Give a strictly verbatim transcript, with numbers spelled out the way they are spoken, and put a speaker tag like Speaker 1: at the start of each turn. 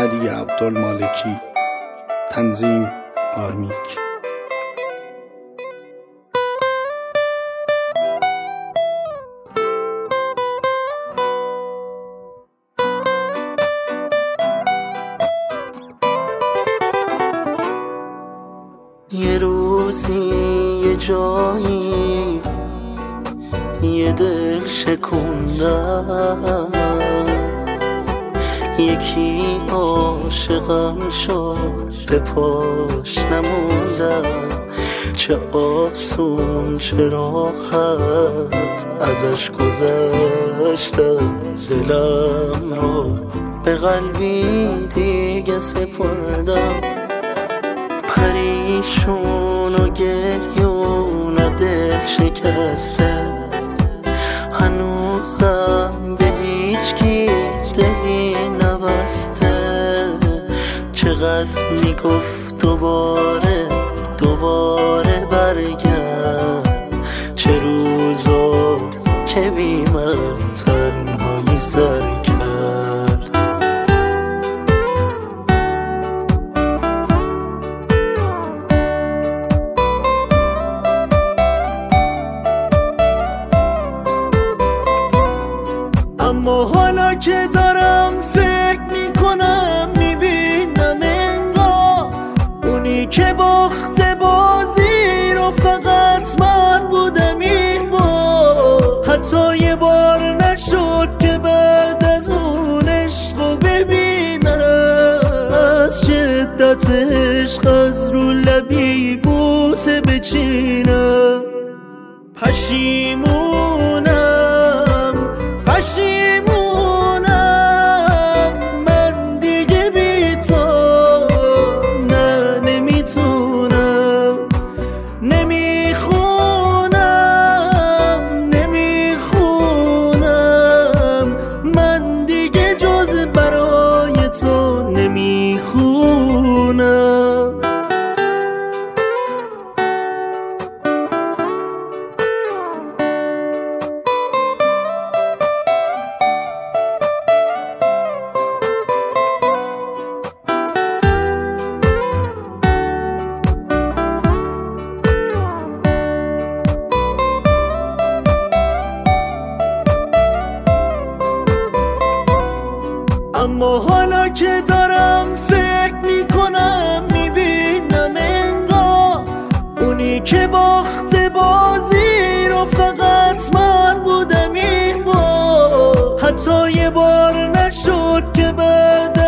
Speaker 1: علی عبدالمالکی. تنظیم آرمیک.
Speaker 2: یه روزی یه جایی یه دل شکوندم، یکی عاشقم شد به پاش نموندم. چه آسون چه راحت ازش گذشتم، دلم رو به قلبی دیگه سپردم. پریشون و گریون و دل شکسته، هنوزم به هیچ کی دلی نبسته. چقدر میگفت دوباره دوباره برگرد، چه روزا که بی من تنهایی سر کرد. اما حالا که دارم فکر میکنم میبینم انگار اونی که باخته بازی رو فقط من بودم این بار. حتی یه بار نشد که بعد از اون عشق رو ببینم، از شدت عشق از رو لبی بوسه بچینم. پشیمونم پشیمونم من دیگه بی تو نه نمیتونم. نمیخونم نمیخونم من دیگه جز برای تو نمیخونم. اما حالا که دارم فکر میکنم میبینم انگار اونی که باخته بازی رو فقط من بودم این بار. حتی یه بار نشد که بعد